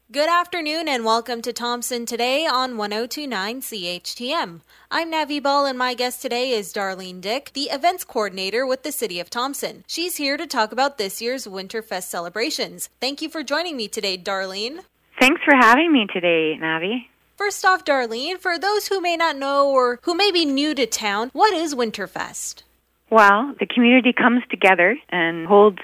Good afternoon and welcome to Thompson Today on 1029 CHTM. I'm Navi Ball and my guest today is Darlene Dick, the events coordinator with the City of Thompson. She's here to talk about this year's Winterfest celebrations. Thank you for joining me today, Darlene. Thanks for having me today, Navi. First off, Darlene, for those who may not know or who may be new to town, what is Winterfest? Well, the community comes together and holds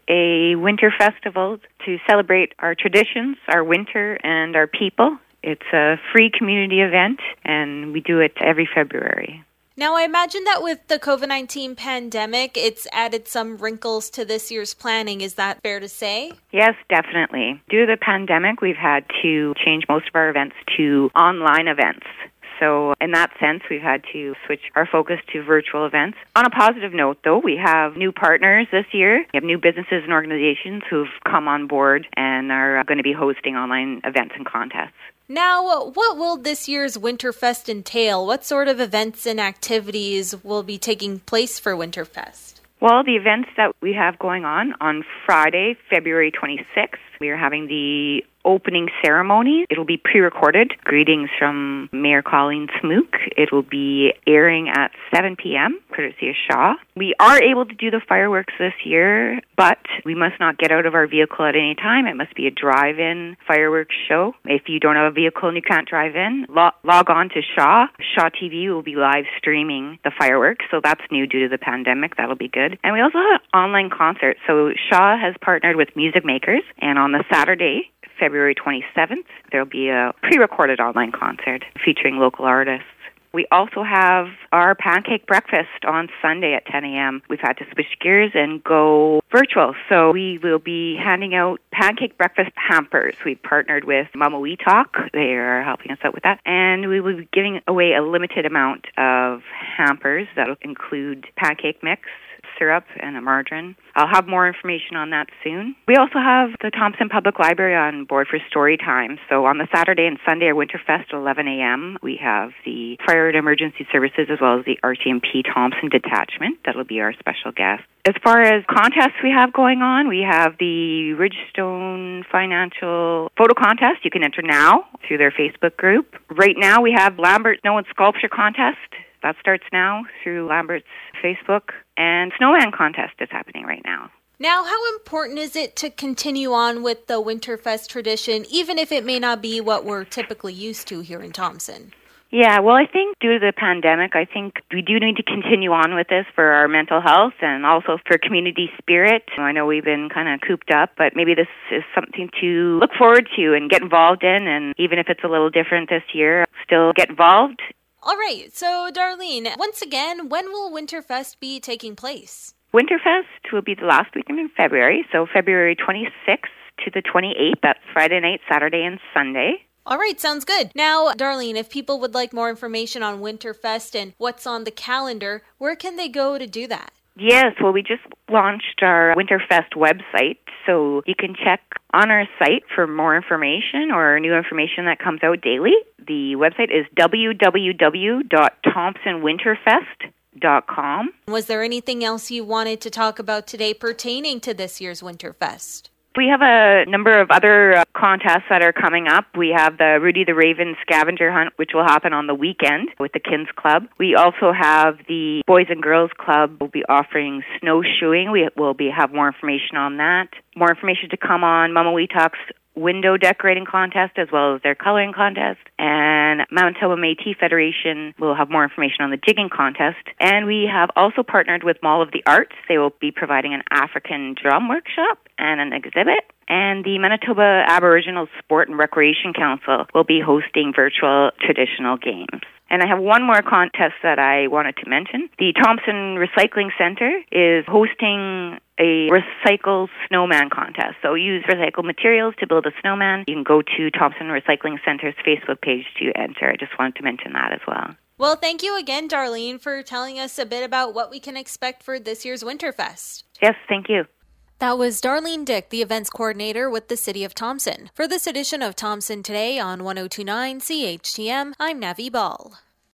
a winter festival to celebrate our traditions, our winter, and our people. It's a free community event, and we do it every February. Now, I imagine that with the COVID-19 pandemic, it's added some wrinkles to this year's planning. Is that fair to say? Yes, definitely. Due to the pandemic, we've had to change most of our events to online events. So in that sense, we've had to switch our focus to virtual events. On a positive note, though, we have new partners this year. We have new businesses and organizations who've come on board and are going to be hosting online events and contests. Now, what will this year's Winterfest entail? What sort of events and activities will be taking place for Winterfest? Well, the events that we have going on Friday, February 26th, we are having the opening ceremony. It'll be pre-recorded. Greetings from Mayor Colleen Smook. It will be airing at 7 p.m., courtesy of Shaw. We are able to do the fireworks this year, but we must not get out of our vehicle at any time. It must be a drive-in fireworks show. If you don't have a vehicle and you can't drive in, log on to Shaw. Shaw TV will be live streaming the fireworks, so that's new due to the pandemic. That'll be good. And we also have an online concert. So Shaw has partnered with Music Makers, and on the Saturday, February 27th, there'll be a pre-recorded online concert featuring local artists. We also have our pancake breakfast on Sunday at 10 a.m. We've had to switch gears and go virtual, so we will be handing out pancake breakfast hampers. We've partnered with Mama We Talk. They are helping us out with that. And we will be giving away a limited amount of hampers that will include pancake mix, syrup, and a margarine. I'll have more information on that soon. We also have the Thompson Public Library on board for story time. So on the Saturday and Sunday, our Winterfest at 11 a.m., we have the Fire and Emergency Services as well as the RCMP Thompson Detachment. That'll be our special guest. As far as contests we have going on, we have the Ridgestone Financial Photo Contest. You can enter now through their Facebook group. Right now, we have Lambert Snow and Sculpture Contest. That starts now through Lambert's Facebook. And Snowman Contest is happening right now. Now, how important is it to continue on with the Winterfest tradition, even if it may not be what we're typically used to here in Thompson? Yeah, well, I think due to the pandemic, I think we do need to continue on with this for our mental health and also for community spirit. I know we've been kind of cooped up, but maybe this is something to look forward to and get involved in. And even if it's a little different this year, still get involved. All right, so Darlene, once again, when will Winterfest be taking place? Winterfest will be the last weekend in February, so February 26th to the 28th. That's Friday night, Saturday, and Sunday. All right, sounds good. Now, Darlene, if people would like more information on Winterfest and what's on the calendar, where can they go to do that? Yes, well, we just launched our Winterfest website, so you can check on our site for more information or new information that comes out daily. The website is www.thompsonwinterfest.com. Was there anything else you wanted to talk about today pertaining to this year's Winterfest? We have a number of other contests that are coming up. We have the Rudy the Raven scavenger hunt, which will happen on the weekend with the Kins Club. We also have the Boys and Girls Club will be offering snowshoeing. We will have more information on that. More information to come on Mama We Talk's window decorating contest as well as their coloring contest. And Manitoba Métis Federation will have more information on the jigging contest. And we have also partnered with Mall of the Arts. They will be providing an African drum workshop and an exhibit. And the Manitoba Aboriginal Sport and Recreation Council will be hosting virtual traditional games. And I have one more contest that I wanted to mention. The Thompson Recycling Center is hosting a recycle snowman contest. So use recycled materials to build a snowman. You can go to Thompson Recycling Center's Facebook page to enter. I just wanted to mention that as well. Well, thank you again, Darlene, for telling us a bit about what we can expect for this year's Winterfest. Yes, thank you. That was Darlene Dick, the events coordinator with the City of Thompson. For this edition of Thompson Today on 1029 CHTM, I'm Navi Ball.